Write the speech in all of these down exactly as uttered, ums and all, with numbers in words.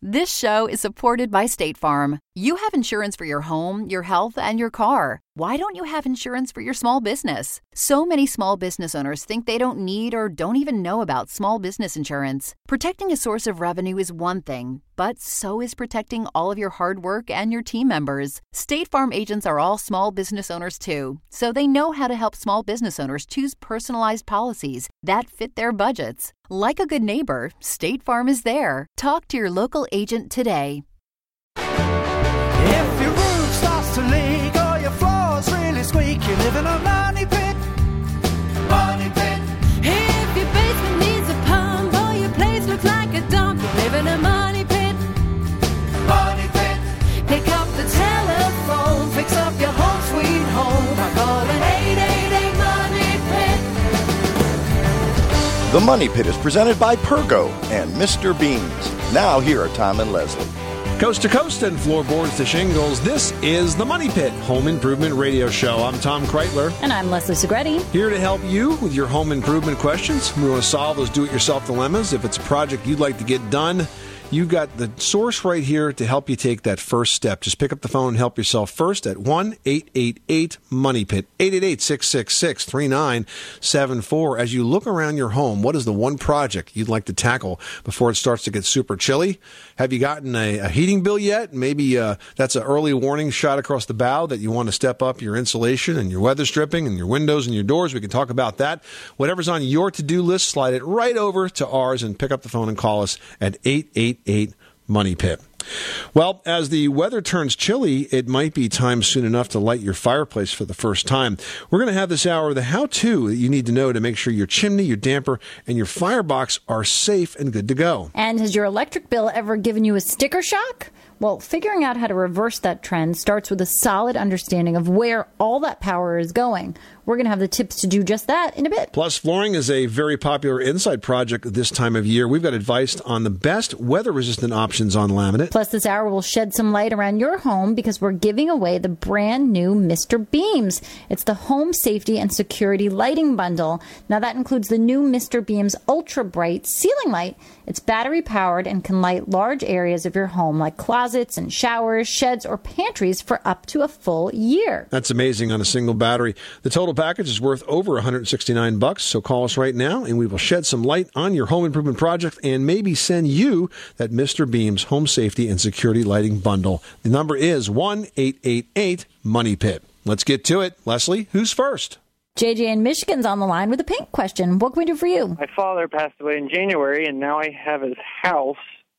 This show is supported by State Farm. You have insurance for your home, your health, and your car. Why don't you have insurance for your small business? So many small business owners think they don't need or don't even know about small business insurance. Protecting a source of revenue is one thing, but so is protecting all of your hard work and your team members. State Farm agents are all small business owners too, so they know how to help small business owners choose personalized policies that fit their budgets. Like a good neighbor, State Farm is there. Talk to your local agent today. If your roof starts to leak or your floor's really squeak, you live in a money pit. Money pit. If your basement needs a pump or your place looks like a dump, you live in a money pit. Money pit. Pick up the telephone, fix up your home sweet home by calling eight eight eight money pit. The Money Pit is presented by Pergo and Mister Beams. Now here are Tom and Leslie. Coast to coast and floorboards to shingles, this is the Money Pit Home Improvement Radio Show. I'm Tom Kreitler. And I'm Leslie Segretti. Here to help you with your home improvement questions. We want to solve those do-it-yourself dilemmas. If it's a project you'd like to get done, you've got the source right here to help you take that first step. Just pick up the phone and help yourself first at one eight eight eight money pit, eight eight eight, six six six, three nine seven four. As you look around your home, what is the one project you'd like to tackle before it starts to get super chilly? Have you gotten a, a heating bill yet? Maybe uh, that's an early warning shot across the bow that you want to step up your insulation and your weather stripping and your windows and your doors. We can talk about that. Whatever's on your to-do list, slide it right over to ours and pick up the phone and call us at eight eight eight money pit. Well, as the weather turns chilly, it might be time soon enough to light your fireplace for the first time. We're going to have this hour the how-to that you need to know to make sure your chimney, your damper, and your firebox are safe and good to go. And has your electric bill ever given you a sticker shock? Well, figuring out how to reverse that trend starts with a solid understanding of where all that power is going. We're going to have the tips to do just that in a bit. Plus, flooring is a very popular inside project this time of year. We've got advice on the best weather-resistant options on laminate. Plus, this hour will shed some light around your home because we're giving away the brand new Mister Beams. It's the Home Safety and Security Lighting Bundle. Now, that includes the new Mister Beams Ultra Bright Ceiling Light. It's battery-powered and can light large areas of your home like closets and showers, sheds, or pantries for up to a full year. That's amazing on a single battery. The total package is worth over one hundred sixty-nine bucks, so call us right now and we will shed some light on your home improvement project and maybe send you that Mister Beams Home Safety and Security Lighting Bundle. The number is one eight eight eight money pit. Let's get to it. Leslie, who's first? J J in Michigan's on the line with a paint question. What can we do for you? My father passed away in January, and now I have his house.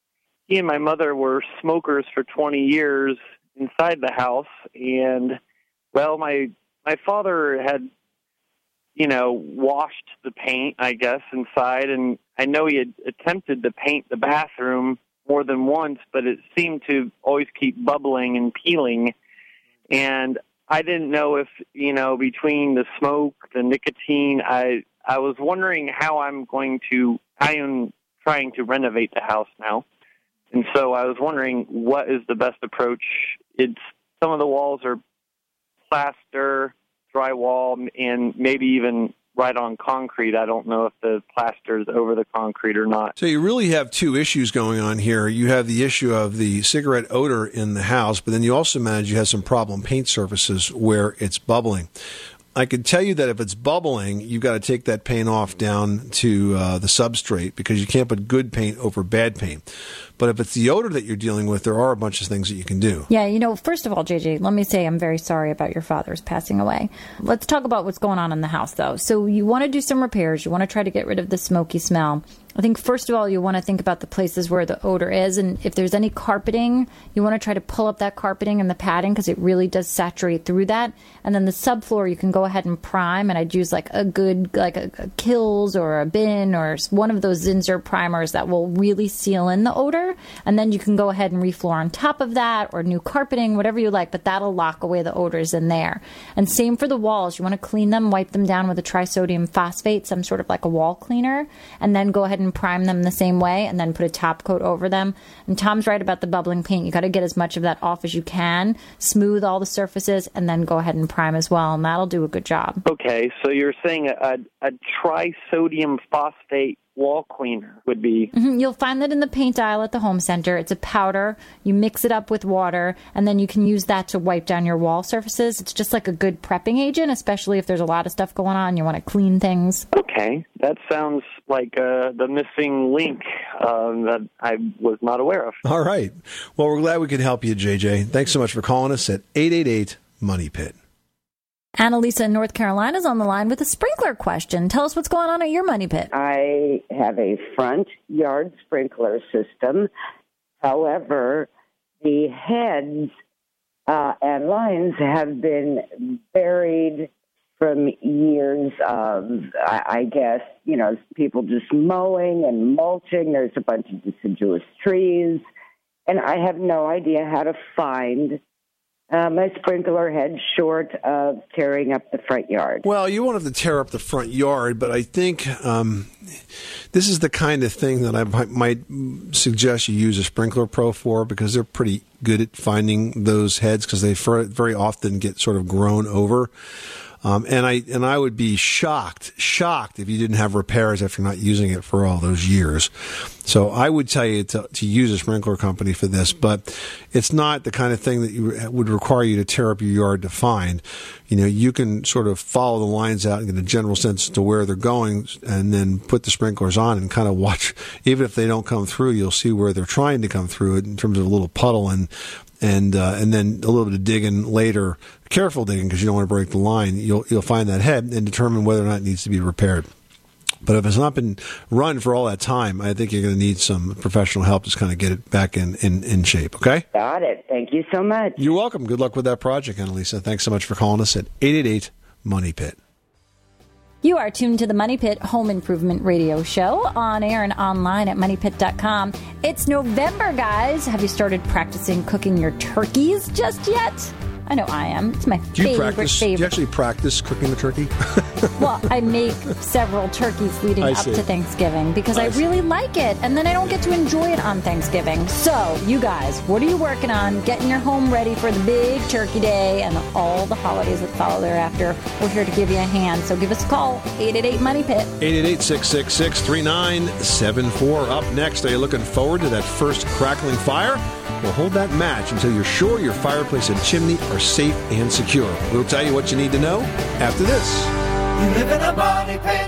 He and my mother were smokers for twenty years inside the house, and, well, my my father had, you know, washed the paint, I guess, inside, and I know he had attempted to paint the bathroom more than once, but it seemed to always keep bubbling and peeling, and I didn't know if, you know, between the smoke, the nicotine, I I was wondering how I'm going to, I am trying to renovate the house now, and so I was wondering what is the best approach. It's, some of the walls are plaster, drywall, and maybe even right on concrete. I don't know if the plaster is over the concrete or not. So you really have two issues going on here. You have the issue of the cigarette odor in the house, but then you also manage you have some problem paint surfaces where it's bubbling. I can tell you that if it's bubbling, you've got to take that paint off down to uh, the substrate because you can't put good paint over bad paint. But if it's the odor that you're dealing with, there are a bunch of things that you can do. Yeah, you know, first of all, J J, let me say I'm very sorry about your father's passing away. Let's talk about what's going on in the house, though. So you want to do some repairs. You want to try to get rid of the smoky smell. I think, first of all, you want to think about the places where the odor is. And if there's any carpeting, you want to try to pull up that carpeting and the padding because it really does saturate through that. And then the subfloor, you can go ahead and prime. And I'd use like a good, like a, a Kills or a Bin or one of those Zinsser primers that will really seal in the odor. And then you can go ahead and refloor on top of that or new carpeting, whatever you like. But that'll lock away the odors in there. And same for the walls. You want to clean them, wipe them down with a trisodium phosphate, some sort of like a wall cleaner. And then go ahead and and prime them the same way and then put a top coat over them. And Tom's right about the bubbling paint. You got to get as much of that off as you can, smooth all the surfaces, and then go ahead and prime as well, and that'll do a good job. Okay, so you're saying a, a, a trisodium phosphate wall cleaner would be? Mm-hmm. You'll find that in the paint aisle at the home center. It's a powder. You mix it up with water, and then you can use that to wipe down your wall surfaces. It's just like a good prepping agent, especially if there's a lot of stuff going on. You want to clean things. Okay. That sounds like uh, the missing link um, that I was not aware of. All right. Well, we're glad we could help you, J J. Thanks so much for calling us at eight eight eight, money pit. Annalisa in North Carolina is on the line with a sprinkler question. Tell us what's going on at your money pit. I have a front yard sprinkler system. However, the heads uh, and lines have been buried from years of, I, I guess, you know, people just mowing and mulching. There's a bunch of deciduous trees. And I have no idea how to find Uh, my sprinkler head short of tearing up the front yard. Well, you won't have to tear up the front yard, but I think um, this is the kind of thing that I might suggest you use a Sprinkler Pro for, because they're pretty good at finding those heads, because they very often get sort of grown over. Um, and I and I would be shocked, shocked if you didn't have repairs after not using it for all those years. So I would tell you to, to use a sprinkler company for this, but it's not the kind of thing that you would require you to tear up your yard to find. You know, you can sort of follow the lines out and get a general sense to where they're going, and then put the sprinklers on and kind of watch. Even if they don't come through, you'll see where they're trying to come through it in terms of a little puddle, and and uh, and then a little bit of digging later. Careful digging, because you don't want to break the line. You'll you'll find that head and determine whether or not it needs to be repaired. But if it's not been run for all that time, I think you're going to need some professional help to kind of get it back in, in, in shape, okay? Got it. Thank you so much. You're welcome. Good luck with that project, Annalisa. Thanks so much for calling us at eight eight eight, money pit. You are tuned to the Money Pit Home Improvement Radio Show, on air and online at money pit dot com. It's November, guys. Have you started practicing cooking your turkeys just yet? I know I am. It's my do you favorite, practice, favorite. Do you actually practice cooking the turkey? Well, I make several turkeys leading I up see. to Thanksgiving because I, I really like it, and then I don't get to enjoy it on Thanksgiving. So, you guys, what are you working on? Getting your home ready for the big turkey day and all the holidays that follow thereafter. We're here to give you a hand, so give us a call, eight eight eight, money pit. eight eight eight, six six six, three nine seven four. Up next, are you looking forward to that first crackling fire? Well, hold that match until you're sure your fireplace and chimney are safe and secure. We'll tell you what you need to know after this. You live in a money pit.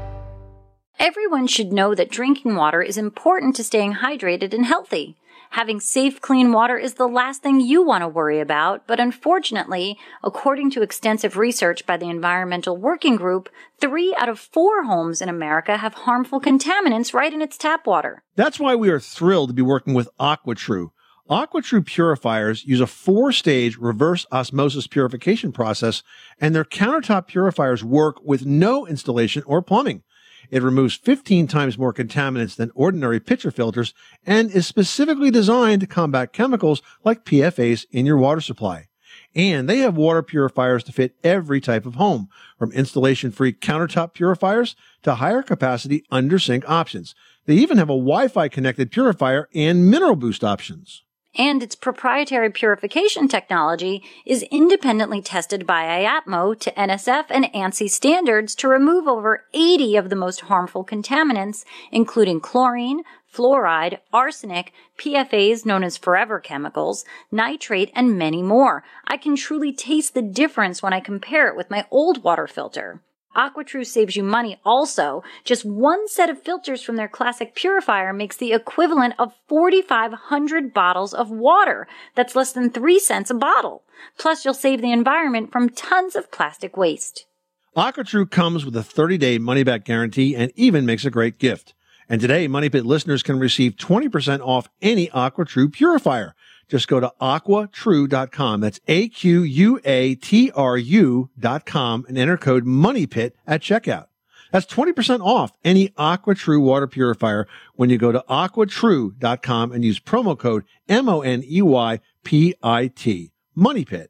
Everyone should know that drinking water is important to staying hydrated and healthy. Having safe, clean water is the last thing you want to worry about, but unfortunately, according to extensive research by the Environmental Working Group, three out of four homes in America have harmful contaminants right in its tap water. That's why we are thrilled to be working with AquaTrue. AquaTrue purifiers use a four-stage reverse osmosis purification process, and their countertop purifiers work with no installation or plumbing. It removes fifteen times more contaminants than ordinary pitcher filters and is specifically designed to combat chemicals like P F As in your water supply. And they have water purifiers to fit every type of home, from installation-free countertop purifiers to higher capacity under-sink options. They even have a Wi-Fi connected purifier and mineral boost options. And its proprietary purification technology is independently tested by I A P M O to N S F and ANSI standards to remove over eighty of the most harmful contaminants, including chlorine, fluoride, arsenic, P F As known as forever chemicals, nitrate, and many more. I can truly taste the difference when I compare it with my old water filter. AquaTrue saves you money also. Just one set of filters from their classic purifier makes the equivalent of forty-five hundred bottles of water. That's less than three cents a bottle. Plus, you'll save the environment from tons of plastic waste. AquaTrue comes with a thirty-day money-back guarantee and even makes a great gift. And today, Money Pit listeners can receive twenty percent off any AquaTrue purifier. Just go to aqua true dot com. That's A Q U A T R U dot com and enter code MONEYPIT at checkout. That's twenty percent off any AquaTrue water purifier when you go to aqua true dot com and use promo code M O N E Y P I T. MONEYPIT.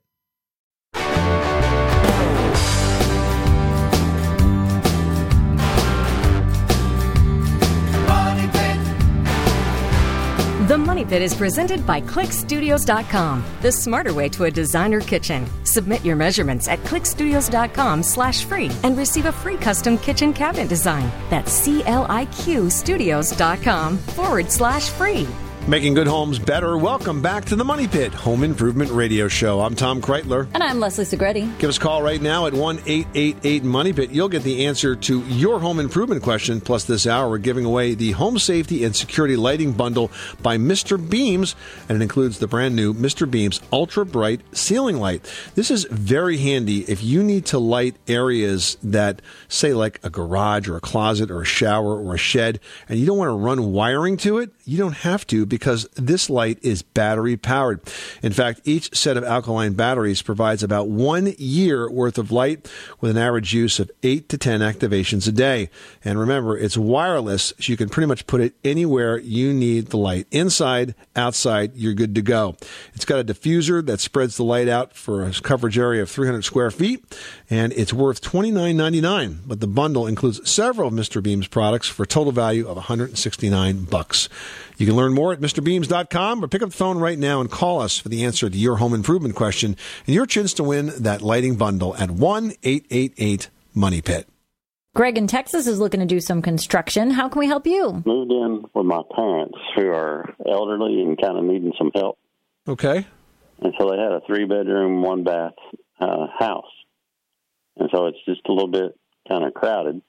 The Money Pit is presented by click studios dot com, the smarter way to a designer kitchen. Submit your measurements at click studios dot com slash free and receive a free custom kitchen cabinet design. That's C L I Q studios dot com forward slash free. Making good homes better. Welcome back to the Money Pit Home Improvement Radio Show. I'm Tom Kreitler. And I'm Leslie Segretti. Give us a call right now at one eight eight eight Money Pit. You'll get the answer to your home improvement question. Plus, this hour, we're giving away the Home Safety and Security Lighting Bundle by Mister Beams, and it includes the brand new Mister Beams Ultra Bright Ceiling Light. This is very handy if you need to light areas that, say, like a garage or a closet or a shower or a shed, and you don't want to run wiring to it. You don't have to, because this light is battery powered. In fact, each set of alkaline batteries provides about one year worth of light with an average use of eight to ten activations a day. And remember, it's wireless, so you can pretty much put it anywhere you need the light. Inside, outside, you're good to go. It's got a diffuser that spreads the light out for a coverage area of three hundred square feet, and it's worth twenty-nine ninety-nine. But the bundle includes several of Mister Beams products for a total value of one hundred sixty-nine bucks. You can learn more at Mr Beams dot com or pick up the phone right now and call us for the answer to your home improvement question and your chance to win that lighting bundle at one eight eight eight Money Pit. Greg in Texas is looking to do some construction. How can we help you? Moved in with my parents who are elderly and kind of needing some help. Okay. And so they had a three-bedroom, one-bath uh, house. And so it's just a little bit kind of crowded.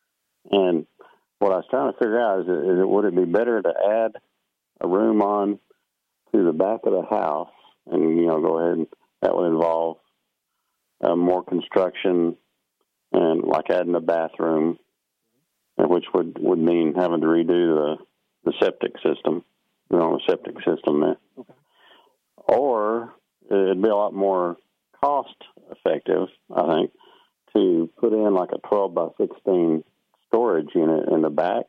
And what I was trying to figure out is, is it, would it be better to add a room on to the back of the house and, you know, go ahead and that would involve uh, more construction and like adding a bathroom, which would, would mean having to redo the, the septic system, you know, the septic system there. Okay. Or it'd be a lot more cost effective, I think, to put in like a twelve by sixteen storage unit in the back,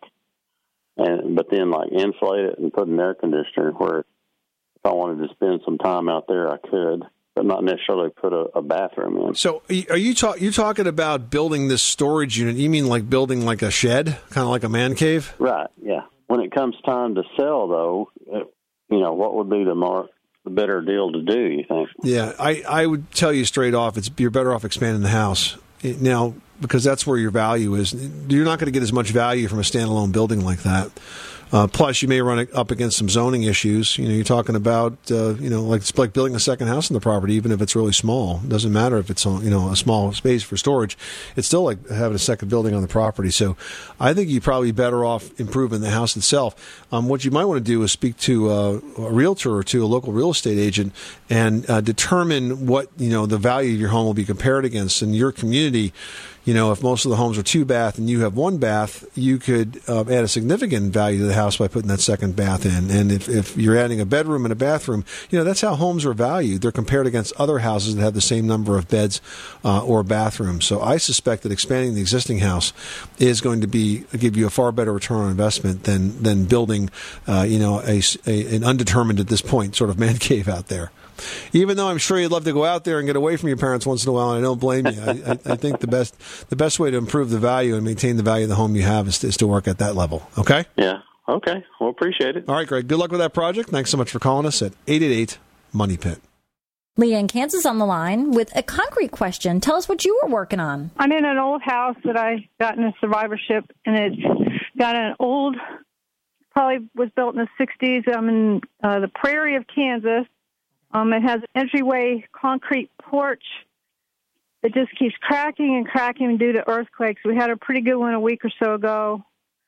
and but then like insulate it and put an air conditioner where if I wanted to spend some time out there, I could, but not necessarily put a, a bathroom in. So are you talk, you talking about building this storage unit? You mean like building like a shed, kind of like a man cave? Right, yeah. When it comes time to sell, though, it, you know, what would be the more the better deal to do, you think? Yeah, I, I would tell you straight off, it's you're better off expanding the house. Now, because that's where your value is. You're not going to get as much value from a standalone building like that. Uh, plus, you may run up against some zoning issues. You know, you're talking about, uh, you know, like it's like building a second house on the property, even if it's really small. It doesn't matter if it's, you know, a small space for storage. It's still like having a second building on the property. So I think you're probably better off improving the house itself. Um, what you might want to do is speak to uh, a realtor or to a local real estate agent and uh, determine what, you know, the value of your home will be compared against in your community. You know, if most of the homes are two bath and you have one bath, you could uh, add a significant value to the house by putting that second bath in. And if, if you're adding a bedroom and a bathroom, you know, that's how homes are valued. They're compared against other houses that have the same number of beds uh, or bathrooms. So I suspect that expanding the existing house is going to be give you a far better return on investment than than building, uh, you know, a, a, an undetermined at this point sort of man cave out there. Even though I'm sure you'd love to go out there and get away from your parents once in a while, and I don't blame you. I, I, I think the best the best way to improve the value and maintain the value of the home you have is to, is to work at that level. Okay? Yeah. Okay. Well, appreciate it. All right, Greg. Good luck with that project. Thanks so much for calling us at eight eight eight Money Pit. Leah in Kansas on the line with a concrete question. Tell us what you were working on. I'm in an old house that I got in a survivorship, and it's got an old, probably was built in the sixties. I'm in uh, the prairie of Kansas. Um, it has an entryway concrete porch that just keeps cracking and cracking due to earthquakes. We had a pretty good one a week or so ago,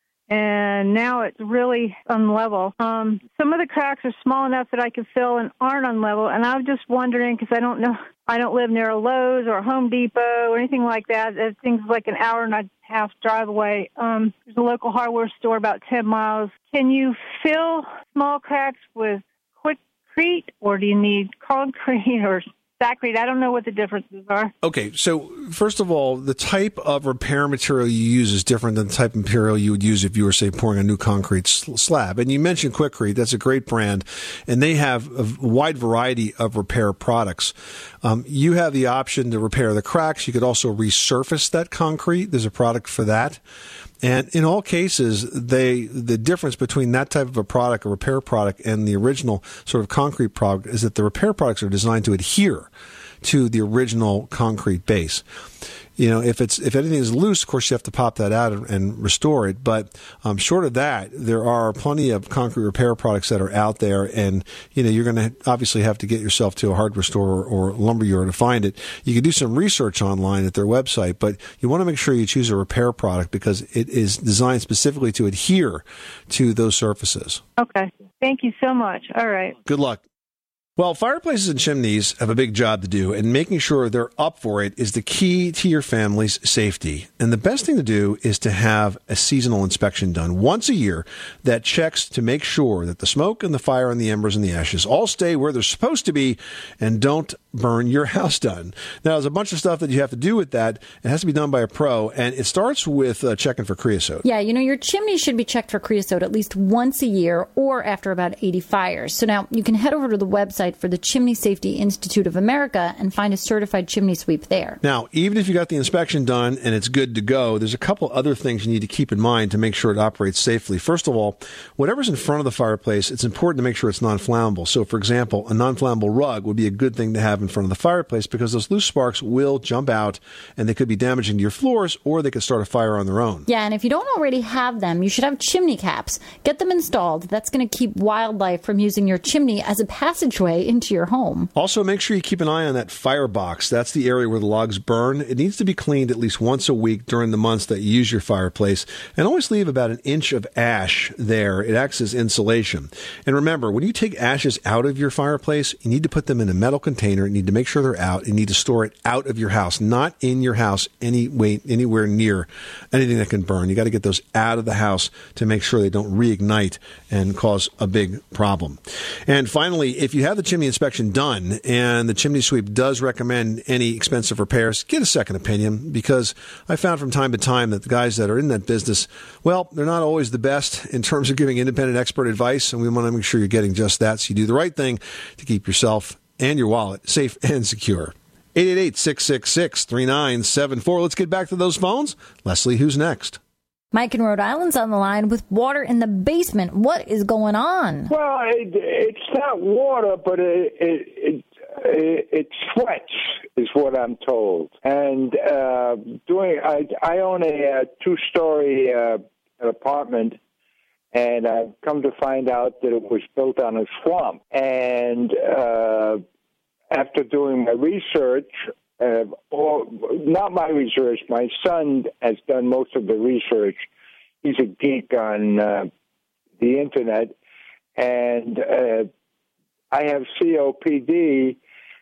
and now it's really unlevel. Um, some of the cracks are small enough that I can fill and aren't unlevel, and I'm just wondering, because I don't know, I don't live near a Lowe's or a Home Depot or anything like that. That thing's like an hour and a half drive away. Um, there's a local hardware store about ten miles. Can you fill small cracks with concrete, or do you need concrete or Saccrete? I don't know what the differences are. Okay, so first of all, the type of repair material you use is different than the type of material you would use if you were, say, pouring a new concrete slab. And you mentioned Quikrete. That's a great brand, and they have a wide variety of repair products. Um, you have the option to repair the cracks. You could also resurface that concrete. There's a product for that. And in all cases, they the difference between that type of a product, a repair product, and the original sort of concrete product is that the repair products are designed to adhere to the original concrete base. You know, if it's if anything is loose, of course you have to pop that out and, and restore it. But um, short of that, there are plenty of concrete repair products that are out there, and you know you're going to obviously have to get yourself to a hardware store or lumber yard to find it. You can do some research online at their website, but you want to make sure you choose a repair product because it is designed specifically to adhere to those surfaces. Okay. Thank you so much. All right. Good luck. Well, fireplaces and chimneys have a big job to do, and making sure they're up for it is the key to your family's safety. And the best thing to do is to have a seasonal inspection done once a year that checks to make sure that the smoke and the fire and the embers and the ashes all stay where they're supposed to be and don't burn your house down. Now, there's a bunch of stuff that you have to do with that. It has to be done by a pro, and it starts with uh, checking for creosote. Yeah, you know, your chimney should be checked for creosote at least once a year or after about eighty fires. So now you can head over to the website for the Chimney Safety Institute of America and find a certified chimney sweep there. Now, even if you got the inspection done and it's good to go, there's a couple other things you need to keep in mind to make sure it operates safely. First of all, whatever's in front of the fireplace, it's important to make sure it's non-flammable. So, for example, a non-flammable rug would be a good thing to have in front of the fireplace because those loose sparks will jump out and they could be damaging to your floors or they could start a fire on their own. Yeah, and if you don't already have them, you should have chimney caps. Get them installed. That's going to keep wildlife from using your chimney as a passageway into your home. Also, make sure you keep an eye on that firebox. That's the area where the logs burn. It needs to be cleaned at least once a week during the months that you use your fireplace. And always leave about an inch of ash there. It acts as insulation. And remember, when you take ashes out of your fireplace, you need to put them in a metal container. You need to make sure they're out. You need to store it out of your house, not in your house any way, anywhere near anything that can burn. You got to get those out of the house to make sure they don't reignite and cause a big problem. And finally, if you have the chimney inspection done and the chimney sweep does recommend any expensive repairs, get a second opinion, because I found from time to time that the guys that are in that business, well, they're not always the best in terms of giving independent expert advice, and we want to make sure you're getting just that so you do the right thing to keep yourself and your wallet safe and secure. eight eight eight, six six six, three nine seven four. Let's get back to those phones. Leslie, who's next? Mike in Rhode Island's on the line with water in the basement. What is going on? Well, it, it's not water, but it, it, it, it, it sweats, is what I'm told. And uh, doing, I, I own a, a two-story uh, apartment, and I've come to find out that it was built on a swamp. And uh, after doing my research, Uh, or not my research. My son has done most of the research. He's a geek on uh, the internet, and uh, I have C O P D,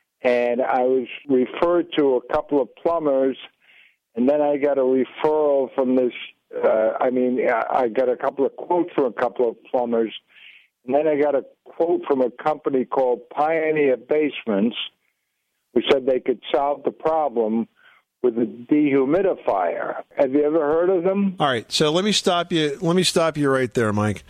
and I was referred to a couple of plumbers, and then I got a referral from this. Uh, I mean, I got a couple of quotes from a couple of plumbers, and then I got a quote from a company called Pioneer Basements, who said they could solve the problem with a dehumidifier. Have you ever heard of them? All right, so let me stop you. Let me stop you right there, Mike.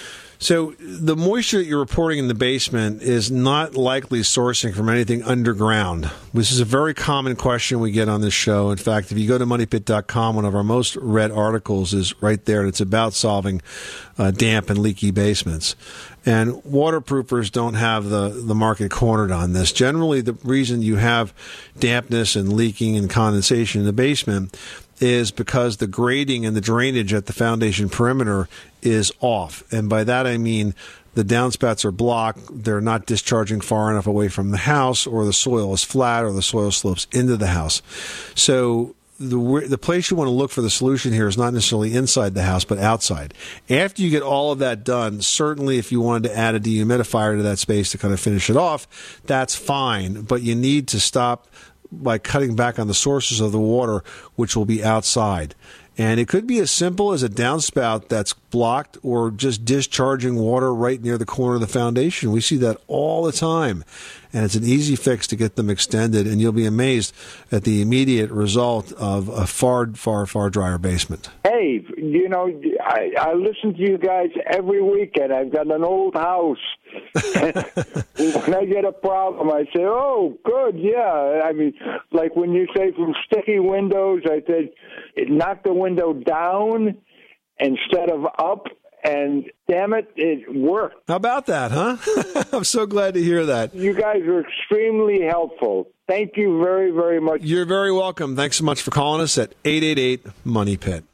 So the moisture that you're reporting in the basement is not likely sourcing from anything underground. This is a very common question we get on this show. In fact, if you go to money pit dot com, one of our most read articles is right there, and it's about solving uh, damp and leaky basements. And waterproofers don't have the, the market cornered on this. Generally, the reason you have dampness and leaking and condensation in the basement is because the grading and the drainage at the foundation perimeter is off. And by that I mean the downspouts are blocked, they're not discharging far enough away from the house, or the soil is flat, or the soil slopes into the house. So the the place you want to look for the solution here is not necessarily inside the house, but outside. After you get all of that done, certainly if you wanted to add a dehumidifier to that space to kind of finish it off, that's fine. But you need to stop by cutting back on the sources of the water, which will be outside. And it could be as simple as a downspout that's blocked, or just discharging water right near the corner of the foundation. We see that all the time. And it's an easy fix to get them extended, and you'll be amazed at the immediate result of a far, far, far drier basement. Hey, you know, I, I listen to you guys every weekend. I've got an old house. When I get a problem, I say, oh, good, yeah. I mean, like when you say from sticky windows, I said, knock the window down. instead of up. And damn it, it worked. How about that, huh? I'm so glad to hear that. You guys were extremely helpful. Thank you very, very much. You're very welcome. Thanks so much for calling us at eight eight eight, money pit.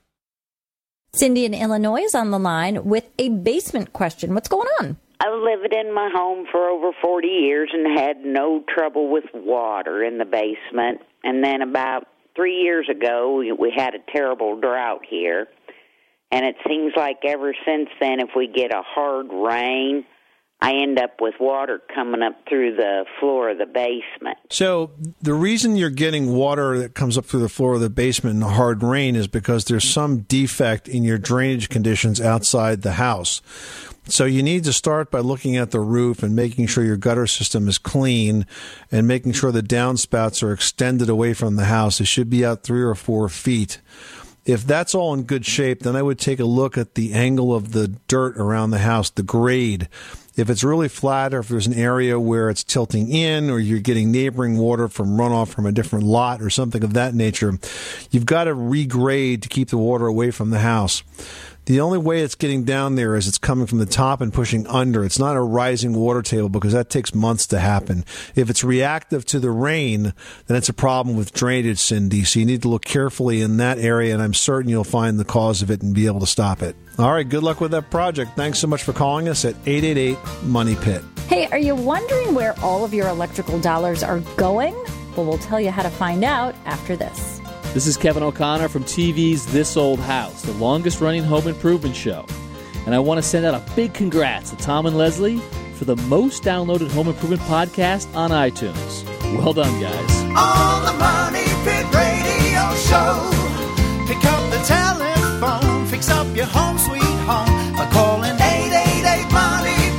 Cindy in Illinois is on the line with a basement question. What's going on? I've lived in my home for over forty years and had no trouble with water in the basement. And then about three years ago, we, we had a terrible drought here. And it seems like ever since then, if we get a hard rain, I end up with water coming up through the floor of the basement. So the reason you're getting water that comes up through the floor of the basement in a hard rain is because there's some defect in your drainage conditions outside the house. So you need to start by looking at the roof and making sure your gutter system is clean and making sure the downspouts are extended away from the house. It should be out three or four feet. If that's all in good shape, then I would take a look at the angle of the dirt around the house, the grade. If it's really flat or if there's an area where it's tilting in or you're getting neighboring water from runoff from a different lot or something of that nature, you've got to regrade to keep the water away from the house. The only way it's getting down there is it's coming from the top and pushing under. It's not a rising water table because that takes months to happen. If it's reactive to the rain, then it's a problem with drainage, Cindy. So you need to look carefully in that area, and I'm certain you'll find the cause of it and be able to stop it. All right, good luck with that project. Thanks so much for calling us at eight eight eight, money pit. Hey, are you wondering where all of your electrical dollars are going? Well, we'll tell you how to find out after this. This is Kevin O'Connor from T V's This Old House, the longest-running home improvement show. And I want to send out a big congrats to Tom and Leslie for the most downloaded home improvement podcast on iTunes. Well done, guys. On the Money Pit Radio Show. Pick up the telephone, fix up your home sweet home by calling eight eight eight, money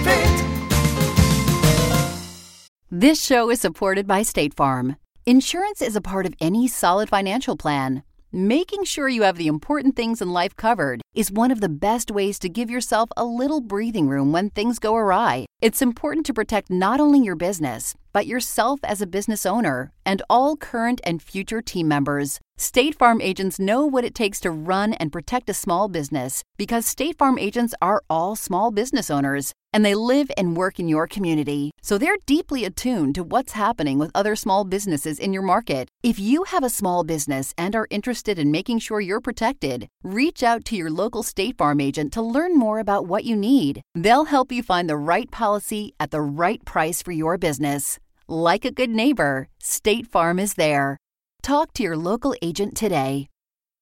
pit. This show is supported by State Farm. Insurance is a part of any solid financial plan. Making sure you have the important things in life covered is one of the best ways to give yourself a little breathing room when things go awry. It's important to protect not only your business, but yourself as a business owner and all current and future team members. State Farm agents know what it takes to run and protect a small business because State Farm agents are all small business owners and they live and work in your community. So they're deeply attuned to what's happening with other small businesses in your market. If you have a small business and are interested in making sure you're protected, reach out to your local State Farm agent to learn more about what you need. They'll help you find the right policy at the right price for your business. Like a good neighbor, State Farm is there. Talk to your local agent today.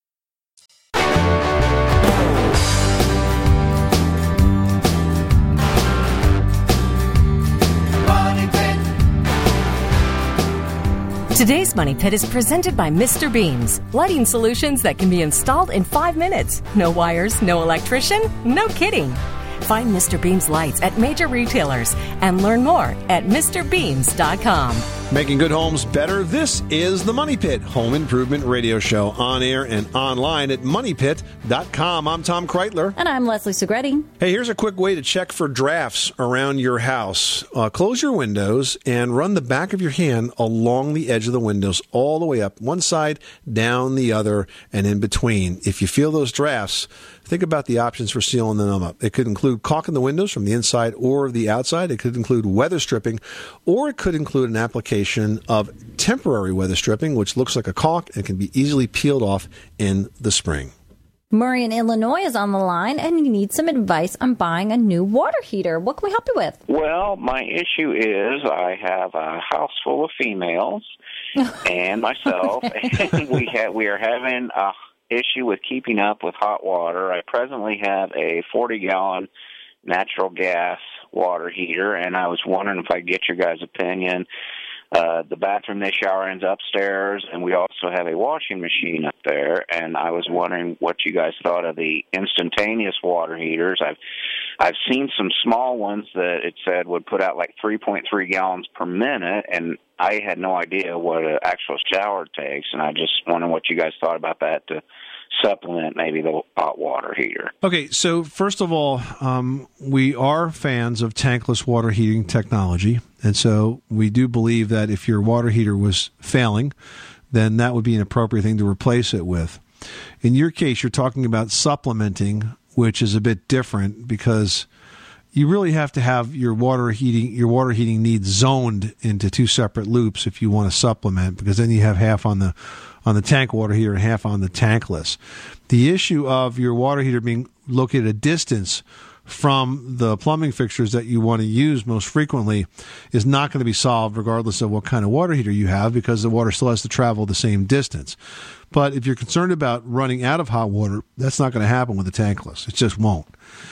Today's Money Pit is presented by Mister Beams, lighting solutions that can be installed in five minutes. No wires, no electrician, no kidding. Find Mister Beams lights at major retailers and learn more at Mr Beams dot com. Making good homes better. This is the Money Pit Home Improvement Radio Show, on air and online at money pit dot com. I'm Tom Kreitler. And I'm Leslie Segretti. Hey, here's a quick way to check for drafts around your house. Uh, close your windows and run the back of your hand along the edge of the windows all the way up, one side, down the other, and in between. If you feel those drafts, think about the options for sealing them up. It could include caulking the windows from the inside or the outside. It could include weather stripping, or it could include an application of temporary weather stripping, which looks like a caulk and can be easily peeled off in the spring. Murray in Illinois is on the line, and you need some advice on buying a new water heater. What can we help you with? Well, my issue is I have a house full of females and myself, and we have we are having a issue with keeping up with hot water. I presently have a forty-gallon natural gas water heater, and I was wondering if I could get your guys' opinion. Uh, the bathroom they shower in's upstairs, and we also have a washing machine up there, and I was wondering what you guys thought of the instantaneous water heaters. I've I've seen some small ones that it said would put out like three point three gallons per minute, and I had no idea what an actual shower takes, and I just wondering what you guys thought about that to supplement maybe the hot water heater. Okay, so first of all, um, we are fans of tankless water heating technology, and so we do believe that if your water heater was failing, then that would be an appropriate thing to replace it with. In your case, you're talking about supplementing which is a bit different because you really have to have your water heating your water heating needs zoned into two separate loops if you want to supplement, because then you have half on the on the tank water heater and half on the tankless. The issue of your water heater being located a distance from the plumbing fixtures that you want to use most frequently is not going to be solved regardless of what kind of water heater you have, because the water still has to travel the same distance. But if you're concerned about running out of hot water, that's not going to happen with the tankless. It just won't.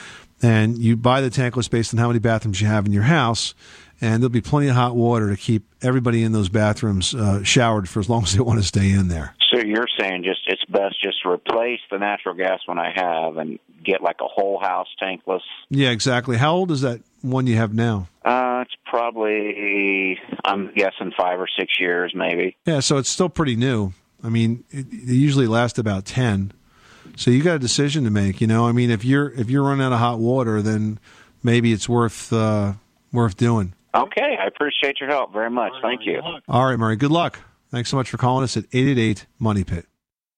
And you buy the tankless based on how many bathrooms you have in your house, and there'll be plenty of hot water to keep everybody in those bathrooms uh, showered for as long as they want to stay in there. So you're saying just it's best just to replace the natural gas one I have and get like a whole house tankless? Yeah, exactly. How old is that one you have now? Uh, it's probably, I'm guessing five or six years maybe. Yeah, so it's still pretty new. I mean, it, they usually last about ten. So you got a decision to make, you know. I mean, if you're if you're running out of hot water, then maybe it's worth uh, worth doing. Okay, I appreciate your help very much. Thank you. All right, Murray. Good luck. Thanks so much for calling us at eight eight eight Money Pit.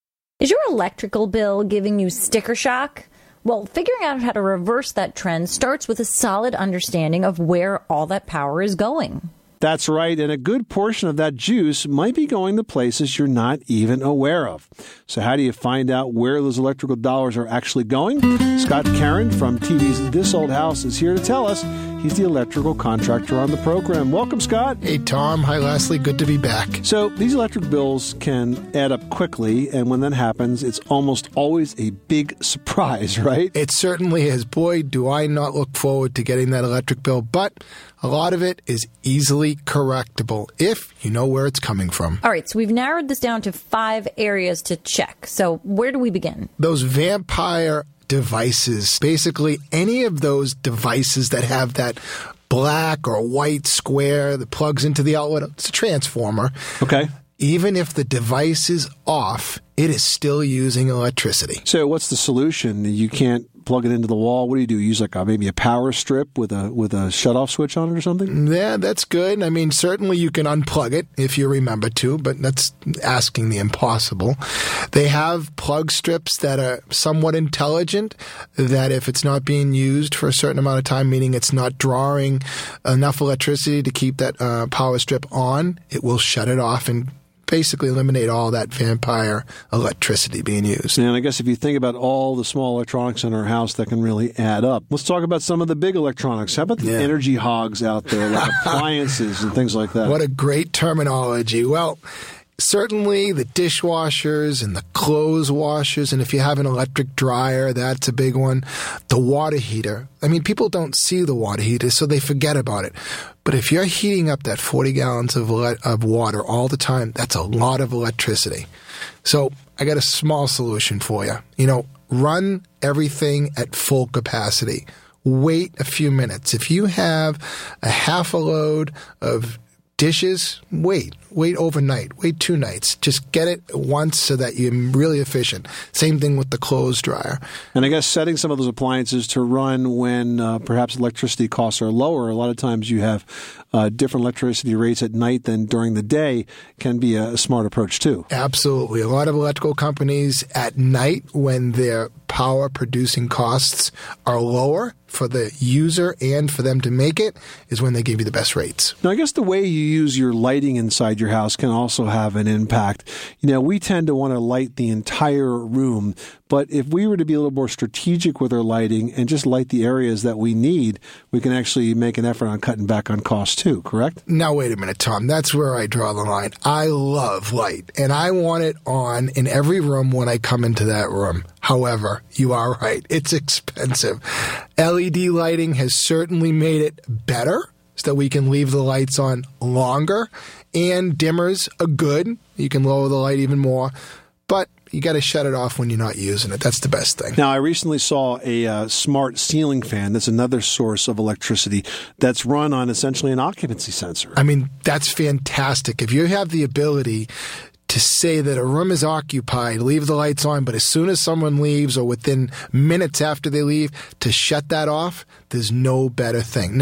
Is your electrical bill giving you sticker shock? Well, figuring out how to reverse that trend starts with a solid understanding of where all that power is going. That's right, and a good portion of that juice might be going to places you're not even aware of. So how do you find out where those electrical dollars are actually going? Scott Karen from T V's This Old House is here to tell us. He's the electrical contractor on the program. Welcome, Scott. Hey, Tom. Hi, Leslie. Good to be back. So these electric bills can add up quickly, and when that happens, it's almost always a big surprise, right? It certainly is. Boy, do I not look forward to getting that electric bill, but a lot of it is easily correctable if you know where it's coming from. All right, so we've narrowed this down to five areas to check. So where do we begin? Those vampire devices, basically any of those devices that have that black or white square that plugs into the outlet. It's a transformer. Okay. Even if the device is off, it is still using electricity. So what's the solution? You can't plug it into the wall. What do you do? Use like a, maybe a power strip with a with a shutoff switch on it or something? Yeah, that's good. I mean, certainly you can unplug it if you remember to, but that's asking the impossible. They have plug strips that are somewhat intelligent, that if it's not being used for a certain amount of time, meaning it's not drawing enough electricity to keep that uh, power strip on, it will shut it off and basically eliminate all that vampire electricity being used. And I guess if you think about all the small electronics in our house, that can really add up. Let's talk about some of the big electronics. How about the yeah. energy hogs out there, like appliances and things like that? What a great terminology. Well, certainly the dishwashers and the clothes washers, and if you have an electric dryer, that's a big one. The water heater. I mean, people don't see the water heater, so they forget about it. But if you're heating up that forty gallons of of water all the time, that's a lot of electricity. So I got a small solution for you. You know, run everything at full capacity. Wait a few minutes. If you have a half a load of dishes, wait. Wait overnight. Wait two nights. Just get it once so that you're really efficient. Same thing with the clothes dryer. And I guess setting some of those appliances to run when uh, perhaps electricity costs are lower. A lot of times you have uh, different electricity rates at night than during the day can be a smart approach too. Absolutely. A lot of electrical companies at night, when their power producing costs are lower for the user and for them to make it, is when they give you the best rates. Now, I guess the way you use your lighting inside your house can also have an impact. You know, we tend to want to light the entire room, but if we were to be a little more strategic with our lighting and just light the areas that we need, we can actually make an effort on cutting back on costs too, correct? Now, wait a minute, Tom. That's where I draw the line. I love light, and I want it on in every room when I come into that room. However, you are right. It's expensive. L E D lighting has certainly made it better so that we can leave the lights on longer, and dimmers are good. You can lower the light even more, but you got to shut it off when you're not using it. That's the best thing. Now, I recently saw a uh, smart ceiling fan. That's another source of electricity that's run on essentially an occupancy sensor. I mean, that's fantastic. If you have the ability to say that a room is occupied, leave the lights on, but as soon as someone leaves or within minutes after they leave, to shut that off, there's no better thing. Now,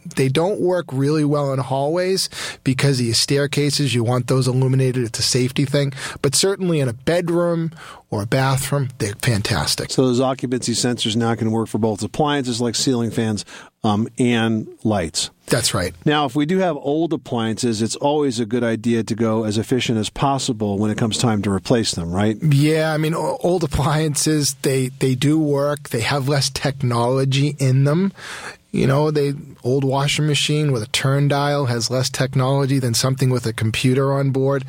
They don't work really well in hallways because of your staircases. You want those illuminated. It's a safety thing. But certainly in a bedroom or a bathroom, they're fantastic. So those occupancy sensors now can work for both appliances like ceiling fans um, and lights. That's right. Now, if we do have old appliances, it's always a good idea to go as efficient as possible when it comes time to replace them, right? Yeah, I mean, o- old appliances, they, they do work. They have less technology in them. You know, they old washing machine with a turn dial has less technology than something with a computer on board.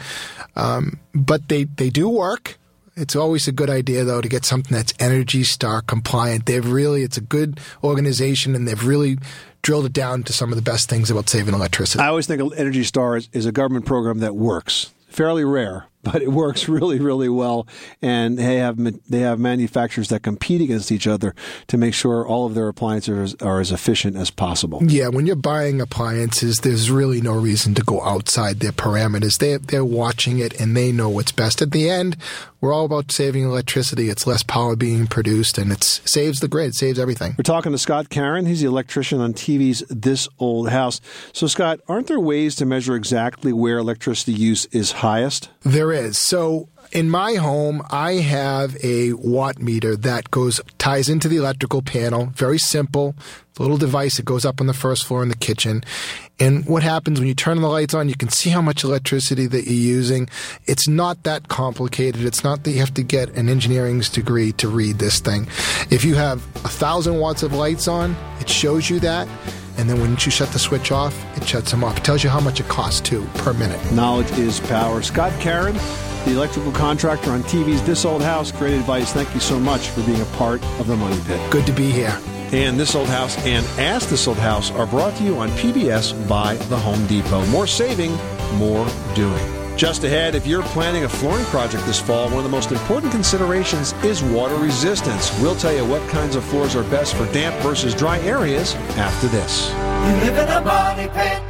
Um, but they, they do work. It's always a good idea, though, to get something that's Energy Star compliant. They've really, it's a good organization, and they've really drilled it down to some of the best things about saving electricity. I always think Energy Star is, is a government program that works. Fairly rare, but it works really, really well. And they have they have manufacturers that compete against each other to make sure all of their appliances are as efficient as possible. Yeah, when you're buying appliances, there's really no reason to go outside their parameters. They, they're watching it, and they know what's best. At the end, we're all about saving electricity. It's less power being produced, and it saves the grid, saves everything. We're talking to Scott Caron. He's the electrician on T V's This Old House. So, Scott, aren't there ways to measure exactly where electricity use is highest? There is. So in my home, I have a watt meter that goes ties into the electrical panel. Very simple. It's a little device that goes up on the first floor in the kitchen. And what happens when you turn the lights on, you can see how much electricity that you're using. It's not that complicated. It's not that you have to get an engineering degree to read this thing. If you have a thousand watts of lights on, it shows you that. And then when you shut the switch off, it shuts them off. It tells you how much it costs, too, per minute. Knowledge is power. Scott Caron, the electrical contractor on T V's This Old House. Great advice. Thank you so much for being a part of the Money Pit. Good to be here. And This Old House and Ask This Old House are brought to you on P B S by The Home Depot. More saving, more doing. Just ahead, if you're planning a flooring project this fall, one of the most important considerations is water resistance. We'll tell you what kinds of floors are best for damp versus dry areas after this. You live in a money pit.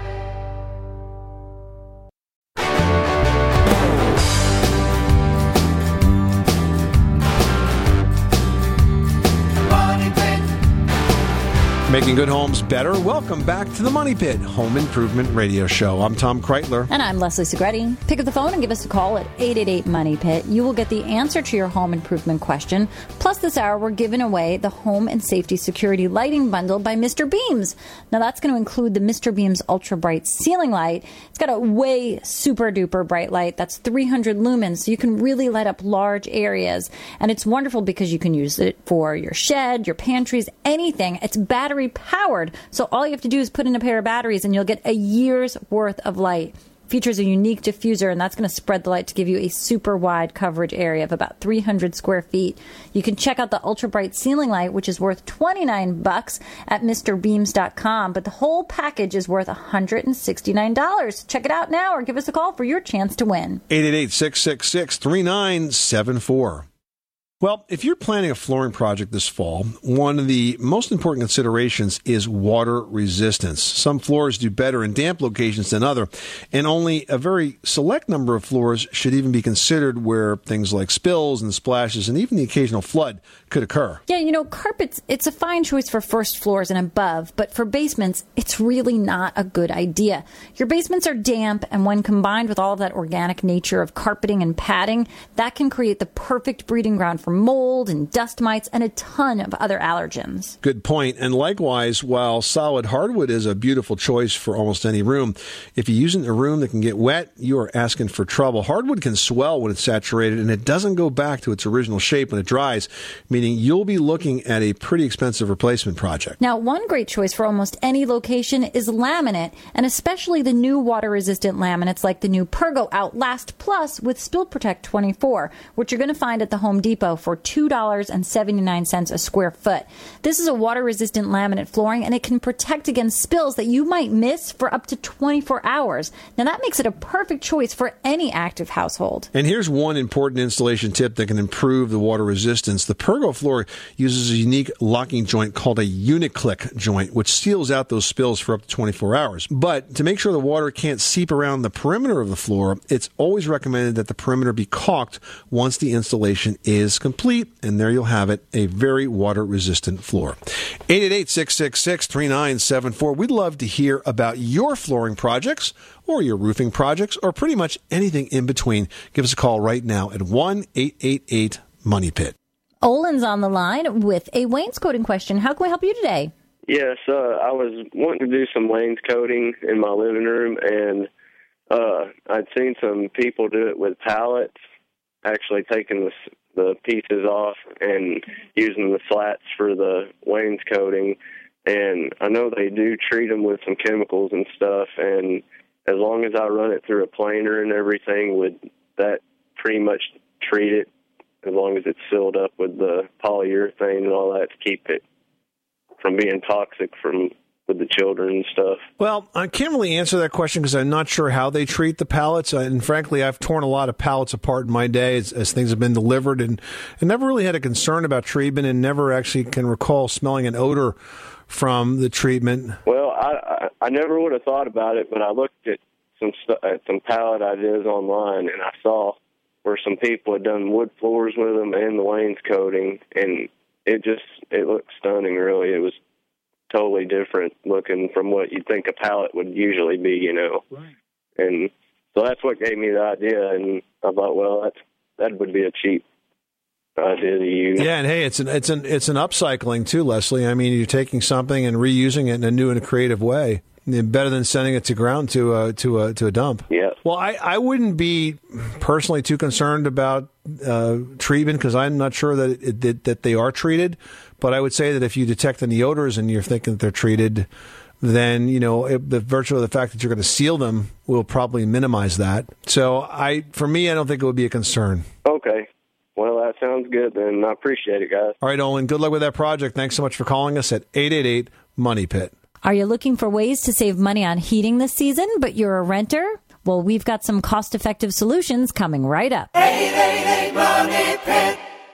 Making good homes better. Welcome back to the Money Pit Home Improvement Radio Show. I'm Tom Kreitler. And I'm Leslie Segretti. Pick up the phone and give us a call at eight eight eight, money pit. You will get the answer to your home improvement question. Plus, this hour, we're giving away the Home and Safety Security Lighting Bundle by Mister Beams. Now, that's going to include the Mister Beams Ultra Bright Ceiling Light. It's got a way super duper bright light. That's three hundred lumens, so you can really light up large areas. And it's wonderful because you can use it for your shed, your pantries, anything. It's battery powered, so all you have to do is put in a pair of batteries and you'll get a year's worth of light. Features a unique diffuser, and that's going to spread the light to give you a super wide coverage area of about three hundred square feet. You can check out the Ultra Bright Ceiling Light, which is worth twenty-nine bucks at Mr Beams dot com, but the whole package is worth one hundred sixty-nine dollars. Check it out now or give us a call for your chance to win. eight eight eight, six six six, three nine seven four. Well, if you're planning a flooring project this fall, one of the most important considerations is water resistance. Some floors do better in damp locations than other, and only a very select number of floors should even be considered where things like spills and splashes and even the occasional flood could occur. Yeah, you know, carpets, it's a fine choice for first floors and above, but for basements, it's really not a good idea. Your basements are damp, and when combined with all of that organic nature of carpeting and padding, that can create the perfect breeding ground for mold and dust mites and a ton of other allergens. Good point. And likewise, while solid hardwood is a beautiful choice for almost any room, if you're using a room that can get wet, you are asking for trouble. Hardwood can swell when it's saturated, and it doesn't go back to its original shape when it dries, meaning you'll be looking at a pretty expensive replacement project. Now, one great choice for almost any location is laminate, and especially the new water-resistant laminates like the new Pergo Outlast Plus with Spill Protect twenty-four, which you're going to find at the Home Depot for two dollars and seventy-nine cents a square foot. This is a water-resistant laminate flooring, and it can protect against spills that you might miss for up to twenty-four hours. Now, that makes it a perfect choice for any active household. And here's one important installation tip that can improve the water resistance. The Pergo floor uses a unique locking joint called a Uniclick joint, which seals out those spills for up to twenty-four hours. But to make sure the water can't seep around the perimeter of the floor, it's always recommended that the perimeter be caulked once the installation is complete. complete, and there you'll have it, a very water-resistant floor. eight eight eight, six six six, three nine seven four. We'd love to hear about your flooring projects or your roofing projects or pretty much anything in between. Give us a call right now at one eight eight eight, money pit. Olin's on the line with a wainscoting question. How can we help you today? Yes, uh, I was wanting to do some wainscoting in my living room, and uh, I'd seen some people do it with pallets, actually taking the, the pieces off and using the slats for the wainscoting. And I know they do treat them with some chemicals and stuff, and as long as I run it through a planer and everything, would that pretty much treat it, as long as it's sealed up with the polyurethane and all that to keep it from being toxic from with the children and stuff? Well, I can't really answer that question because I'm not sure how they treat the pallets. And frankly, I've torn a lot of pallets apart in my day as, as things have been delivered, and, and never really had a concern about treatment, and never actually can recall smelling an odor from the treatment. Well, I, I, I never would have thought about it, but I looked at some stu- at some pallet ideas online, and I saw where some people had done wood floors with them and the wainscoting, and it just, it looked stunning, really. It was totally different looking from what you'd think a pallet would usually be, you know. Right. And so that's what gave me the idea, and I thought, well, that's, that would be a cheap idea to use. Yeah, and hey, it's an it's an it's an upcycling too, Leslie. I mean, you're taking something and reusing it in a new and a creative way. Better than sending it to ground to a to a to a dump. Yeah. Well, I, I wouldn't be personally too concerned about uh, treatment because I'm not sure that it, that that they are treated. But I would say that if you detect any odors and you're thinking that they're treated, then you know it, the virtue of the fact that you're going to seal them will probably minimize that. So I, for me, I don't think it would be a concern. Okay. Well, that sounds good, then. I appreciate it, guys. All right, Olin. Good luck with that project. Thanks so much for calling us at eight eight eight, money pit. Are you looking for ways to save money on heating this season, but you're a renter? Well, we've got some cost-effective solutions coming right up. eight eight eight, money pit.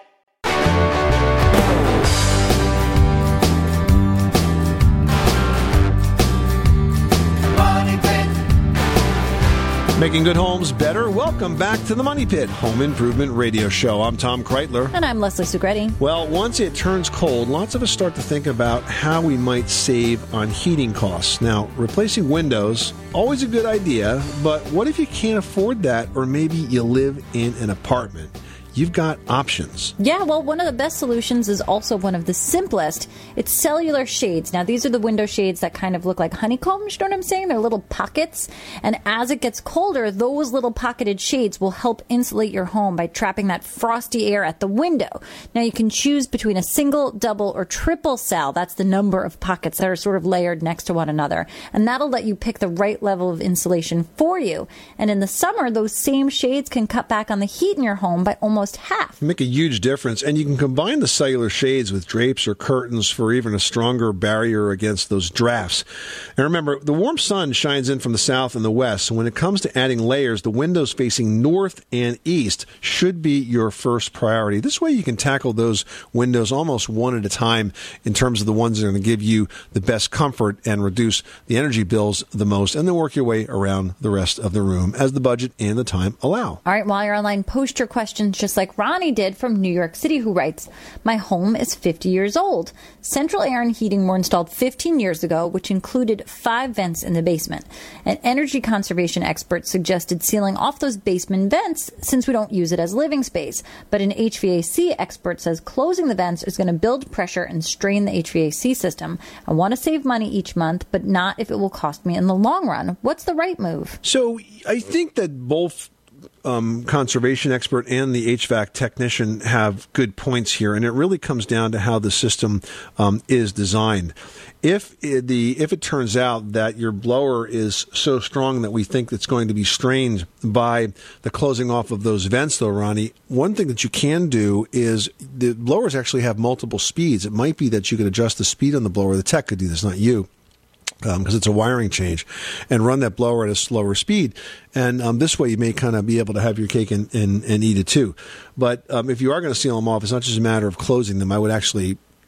Making good homes better. Welcome back to the Money Pit Home Improvement Radio Show. I'm Tom Kreitler. And I'm Leslie Sugretti. Well, once it turns cold, lots of us start to think about how we might save on heating costs. Now, replacing windows, always a good idea, but what if you can't afford that, or maybe you live in an apartment? You've got options. Yeah, well, one of the best solutions is also one of the simplest. It's cellular shades. Now, these are the window shades that kind of look like honeycombs, you know what I'm saying? They're little pockets. And as it gets colder, those little pocketed shades will help insulate your home by trapping that frosty air at the window. Now, you can choose between a single, double, or triple cell. That's the number of pockets that are sort of layered next to one another. And that'll let you pick the right level of insulation for you. And in the summer, those same shades can cut back on the heat in your home by almost half. Make a huge difference. And you can combine the cellular shades with drapes or curtains for even a stronger barrier against those drafts. And remember, the warm sun shines in from the south and the west. So when it comes to adding layers, the windows facing north and east should be your first priority. This way you can tackle those windows almost one at a time in terms of the ones that are going to give you the best comfort and reduce the energy bills the most, and then work your way around the rest of the room as the budget and the time allow. All right, while you're online, post your questions just like Ronnie did from New York City, who writes, my home is fifty years old. Central air and heating were installed fifteen years ago, which included five vents in the basement. An energy conservation expert suggested sealing off those basement vents since we don't use it as living space. But an H V A C expert says closing the vents is going to build pressure and strain the H V A C system. I want to save money each month, but not if it will cost me in the long run. What's the right move? So I think that both Um, conservation expert and the H V A C technician have good points here, and it really comes down to how the system um, is designed. If it, the if it turns out that your blower is so strong that we think it's going to be strained by the closing off of those vents, though, Ronnie, one thing that you can do is the blowers actually have multiple speeds. It might be that you could adjust the speed on the blower. The tech could do this, not you. Because um, it's a wiring change, and run that blower at a slower speed. And um, this way you may kind of be able to have your cake and, and, and eat it too. But um, if you are going to seal them off, it's not just a matter of closing them. I would actually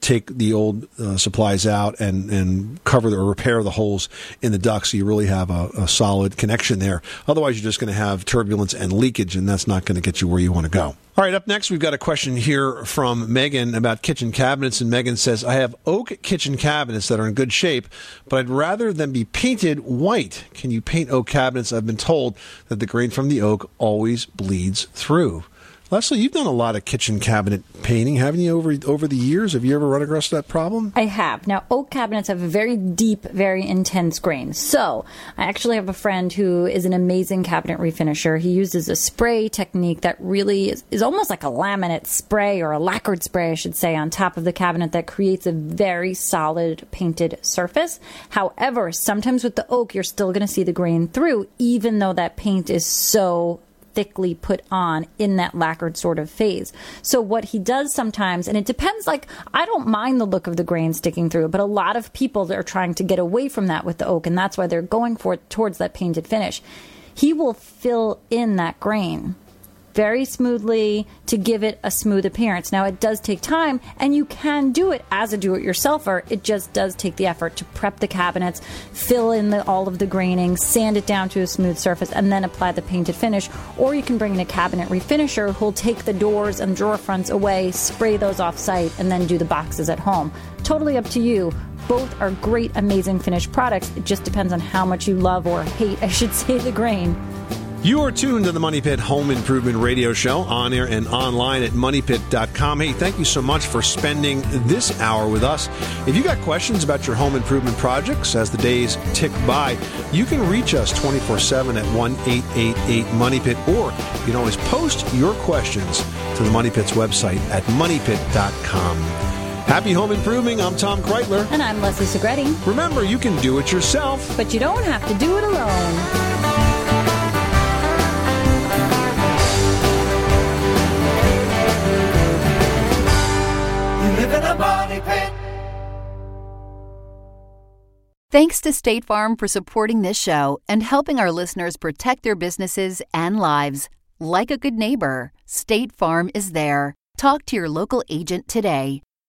take the old uh, supplies out and, and cover the, or repair the holes in the duct so you really have a, a solid connection there. Otherwise, you're just going to have turbulence and leakage, and that's not going to get you where you want to go. All right, up next, we've got a question here from Megan about kitchen cabinets. And Megan says, I have oak kitchen cabinets that are in good shape, but I'd rather them be painted white. Can you paint oak cabinets? I've been told that the grain from the oak always bleeds through. Leslie, you've done a lot of kitchen cabinet painting, haven't you, over over the years? Have you ever run across that problem? I have. Now, oak cabinets have a very deep, very intense grain. So I actually have a friend who is an amazing cabinet refinisher. He uses a spray technique that really is, is almost like a laminate spray, or a lacquered spray, I should say, on top of the cabinet that creates a very solid painted surface. However, sometimes with the oak, you're still going to see the grain through, even though that paint is so thickly put on in that lacquered sort of phase. So what he does sometimes, and it depends, like, I don't mind the look of the grain sticking through, but a lot of people are trying to get away from that with the oak, and that's why they're going for towards that painted finish. He will fill in that grain very smoothly to give it a smooth appearance. Now, it does take time, and you can do it as a do-it-yourselfer. It just does take the effort to prep the cabinets, fill in the, all of the graining, sand it down to a smooth surface, and then apply the painted finish. Or you can bring in a cabinet refinisher who'll take the doors and drawer fronts away, spray those off-site, and then do the boxes at home. Totally up to you. Both are great, amazing finished products. It just depends on how much you love, or hate, I should say, the grain. You are tuned to the Money Pit Home Improvement Radio Show, on air and online at money pit dot com. Hey, thank you so much for spending this hour with us. If you got questions about your home improvement projects as the days tick by, you can reach us twenty-four seven at one eight eight eight money pit, or you can always post your questions to the Money Pit's website at money pit dot com. Happy home improving. I'm Tom Kreitler. And I'm Leslie Segretti. Remember, you can do it yourself, but you don't have to do it alone. Live in a money pit. Thanks to State Farm for supporting this show and helping our listeners protect their businesses and lives. Like a good neighbor, State Farm is there. Talk to your local agent today.